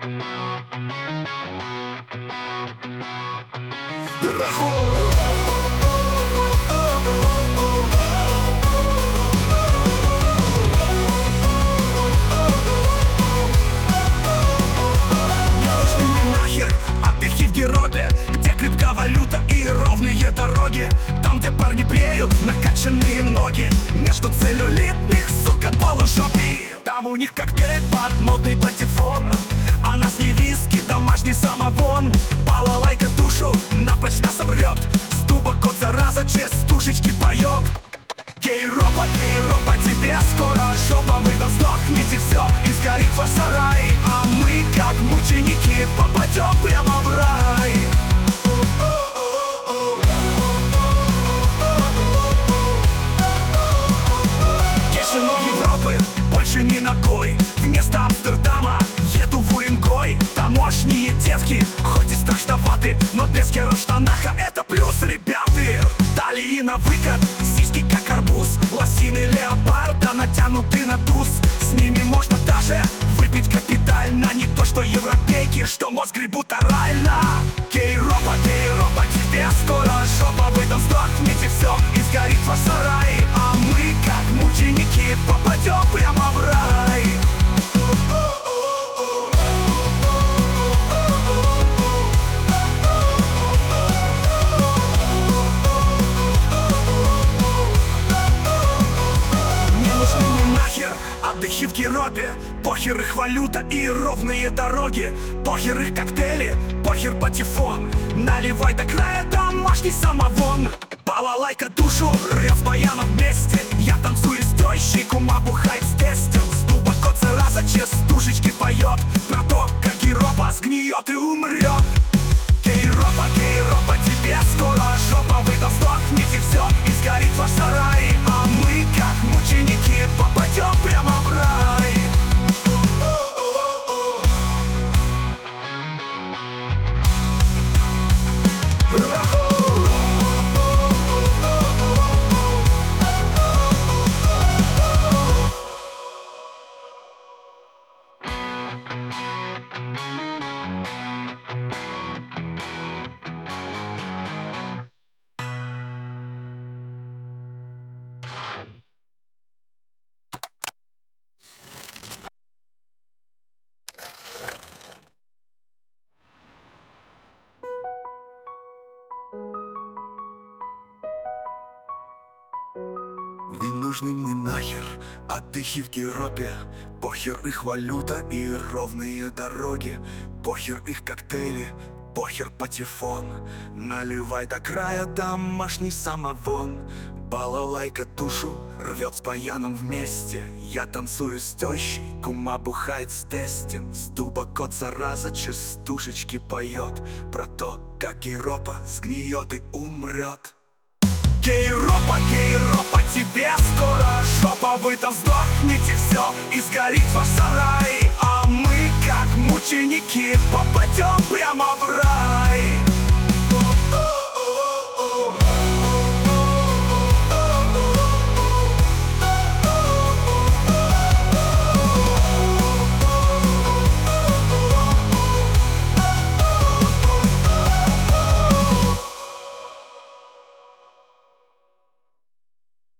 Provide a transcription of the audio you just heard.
Отдыхи в Геропе, где криптовалюта и ровные дороги. Там, где парни бреют накачанные ноги между целлюлитных, сука, полужопий. Там у них коктейль под модный патефон, а нас не виски, домашний самогон. Балалайка душу напрочь нас обрет, с дуба кот зараза частушечки поет. Гей-ропа, тебе скоро жопа выдаст, сдохните все и сгорит ваш сарай. А мы, как мученики, попадем прямо в рай. Тишину Европы больше ни ногой. Вместо Амстердама еду в Уренгой. Тамошние девки, хоть и страшноваты, но без хера в штанах, а это плюс, ребята. Талии на выкат, сиськи как арбуз, лосины леопарда натянуты на туз. С ними можно даже выпить капитально, не то что европейки, что мозг гребут орально. Гей-ропа, тебе скоро жопа выдаст, сдохните все и сгорит ваш сарай. А мы, как мученики, попадем прямо в рай. Отдыхи в Геропе, похер их валюта и ровные дороги. Похер их коктейли, похер патефон. Наливай до края домашний самогон. Балалайка душу рвет с баяном вместе. Я танцую с тещей, кума бухает с тестем. С дуба кот зараза частушечки поет про то, как Геропа сгниет и умрет. Гей-ропа, тебе скоро жопа выдаст, сдохните все и сгорит ваш сарай. А мы, как мученики, попадем прямо в рай. Не нужны мне нахер отдыхи в Геропе. Похер их валюта и ровные дороги. Похер их коктейли, похер патефон. Наливай до края домашний самогон. Балалайка душу рвет с баяном вместе. Я танцую с тещей, кума бухает с тестем. С дуба кот зараза частушечки поет про то, как Геропа сгниет и умрет. Гей-ропа, тебе скоро жопа выдаст, сдохните все и сгорит ваш сарай. А мы, как мученики, попадем прямо в рай.